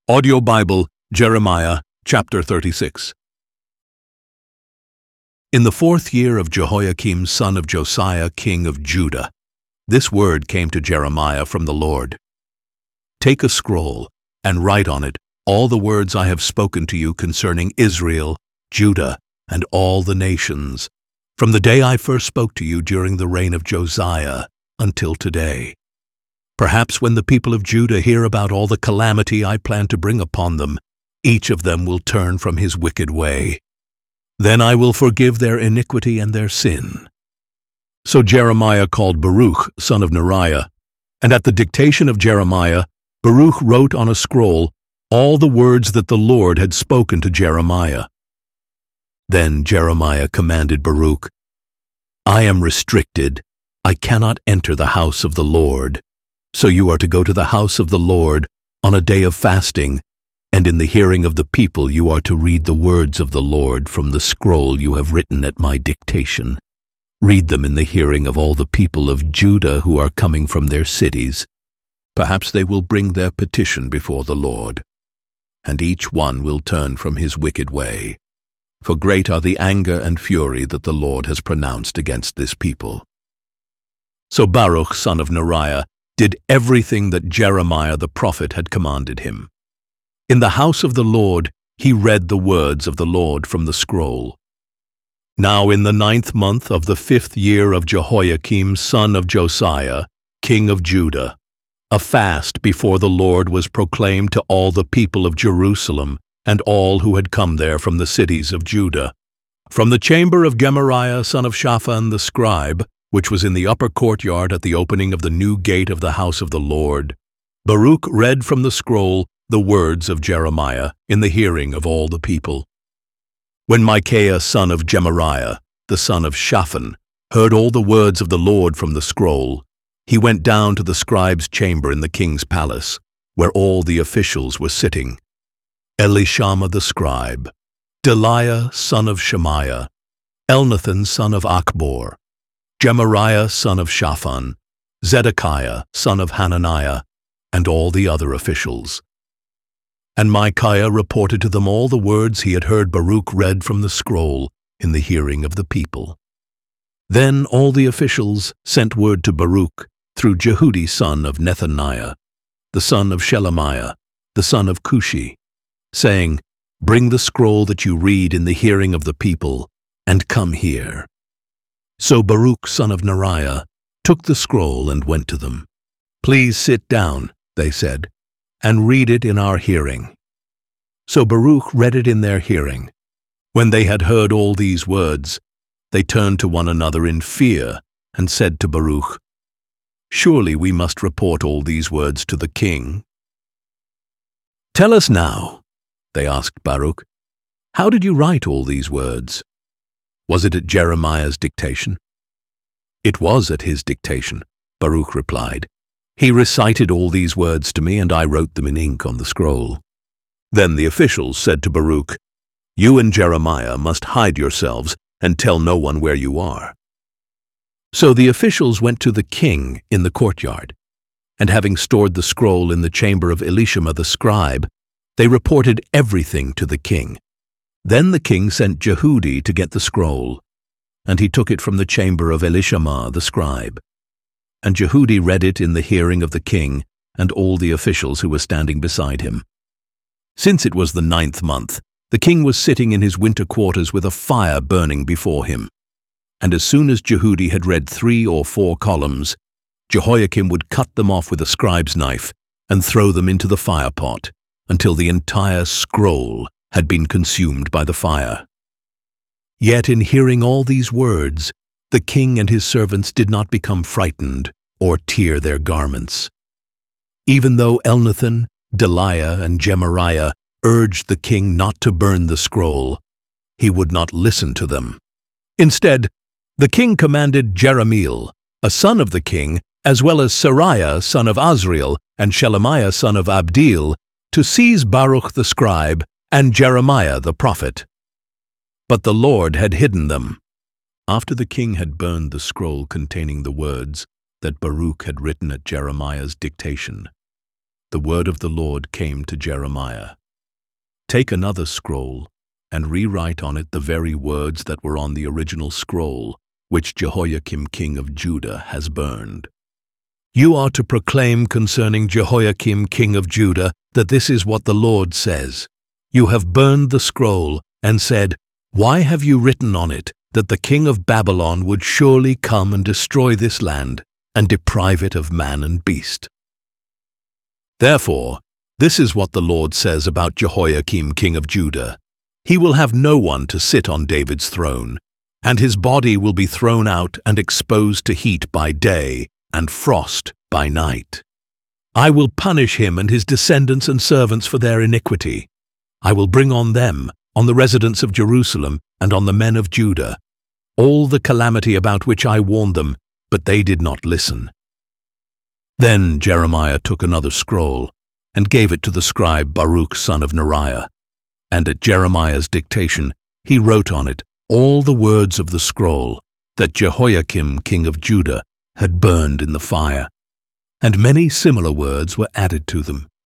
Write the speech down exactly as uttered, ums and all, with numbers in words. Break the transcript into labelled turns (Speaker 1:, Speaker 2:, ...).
Speaker 1: Audio Bible, Jeremiah, chapter thirty-six. In the fourth year of Jehoiakim son of Josiah, king of Judah, this word came to Jeremiah from the Lord. Take a scroll and write on it all the words I have spoken to you concerning Israel, Judah, and all the nations, from the day I first spoke to you during the reign of Josiah until today. Perhaps when the people of Judah hear about all the calamity I plan to bring upon them, each of them will turn from his wicked way. Then I will forgive their iniquity and their sin. So Jeremiah called Baruch, son of Neriah, and at the dictation of Jeremiah, Baruch wrote on a scroll all the words that the Lord had spoken to Jeremiah. Then Jeremiah commanded Baruch, I am restricted. I cannot enter the house of the Lord. So you are to go to the house of the Lord on a day of fasting, and in the hearing of the people you are to read the words of the Lord from the scroll you have written at my dictation. Read them in the hearing of all the people of Judah who are coming from their cities. Perhaps they will bring their petition before the Lord, and each one will turn from his wicked way. For great are the anger and fury that the Lord has pronounced against this people. So Baruch, son of Neriah, did everything that Jeremiah the prophet had commanded him. In the house of the Lord he read the words of the Lord from the scroll. Now in the ninth month of the fifth year of Jehoiakim son of Josiah, king of Judah, a fast before the Lord was proclaimed to all the people of Jerusalem and all who had come there from the cities of Judah. From the chamber of Gemariah son of Shaphan the scribe, which was in the upper courtyard at the opening of the new gate of the house of the Lord, Baruch read from the scroll the words of Jeremiah in the hearing of all the people. When Micaiah son of Gemariah, the son of Shaphan, heard all the words of the Lord from the scroll, he went down to the scribe's chamber in the king's palace, where all the officials were sitting: Elishama the scribe, Delaiah son of Shemaiah, Elnathan son of Achbor, Gemariah son of Shaphan, Zedekiah son of Hananiah, and all the other officials. And Micaiah reported to them all the words he had heard Baruch read from the scroll in the hearing of the people. Then all the officials sent word to Baruch through Jehudi son of Nethaniah, the son of Shelemiah, the son of Cushi, saying, Bring the scroll that you read in the hearing of the people, and come here. So Baruch son of Neriah took the scroll and went to them. Please sit down, they said, and read it in our hearing. So Baruch read it in their hearing. When they had heard all these words, they turned to one another in fear and said to Baruch, Surely we must report all these words to the king. Tell us now, they asked Baruch, how did you write all these words? Was it at Jeremiah's dictation? It was at his dictation, Baruch replied. He recited all these words to me, and I wrote them in ink on the scroll. Then the officials said to Baruch, You and Jeremiah must hide yourselves and tell no one where you are. So the officials went to the king in the courtyard, and having stored the scroll in the chamber of Elishama the scribe, they reported everything to the king. Then the king sent Jehudi to get the scroll, and he took it from the chamber of Elishama the scribe. And Jehudi read it in the hearing of the king and all the officials who were standing beside him. Since it was the ninth month, the king was sitting in his winter quarters with a fire burning before him. And as soon as Jehudi had read three or four columns, Jehoiakim would cut them off with a scribe's knife and throw them into the fire pot until the entire scroll had been consumed by the fire. Yet in hearing all these words, the king and his servants did not become frightened or tear their garments. Even though Elnathan, Delaiah, and Gemariah urged the king not to burn the scroll, he would not listen to them. Instead, the king commanded Jerahmeel, a son of the king, as well as Seraiah, son of Azriel, and Shelemiah, son of Abdeel, to seize Baruch the scribe and Jeremiah the prophet. But the Lord had hidden them. After the king had burned the scroll containing the words that Baruch had written at Jeremiah's dictation, the word of the Lord came to Jeremiah. Take another scroll and rewrite on it the very words that were on the original scroll, which Jehoiakim king of Judah has burned. You are to proclaim concerning Jehoiakim king of Judah that this is what the Lord says. You have burned the scroll and said, Why have you written on it that the king of Babylon would surely come and destroy this land and deprive it of man and beast? Therefore, this is what the Lord says about Jehoiakim king of Judah. He will have no one to sit on David's throne, and his body will be thrown out and exposed to heat by day and frost by night. I will punish him and his descendants and servants for their iniquity. I will bring on them, on the residents of Jerusalem and on the men of Judah, all the calamity about which I warned them, but they did not listen. Then Jeremiah took another scroll and gave it to the scribe Baruch son of Neriah, and at Jeremiah's dictation he wrote on it all the words of the scroll that Jehoiakim king of Judah had burned in the fire, and many similar words were added to them.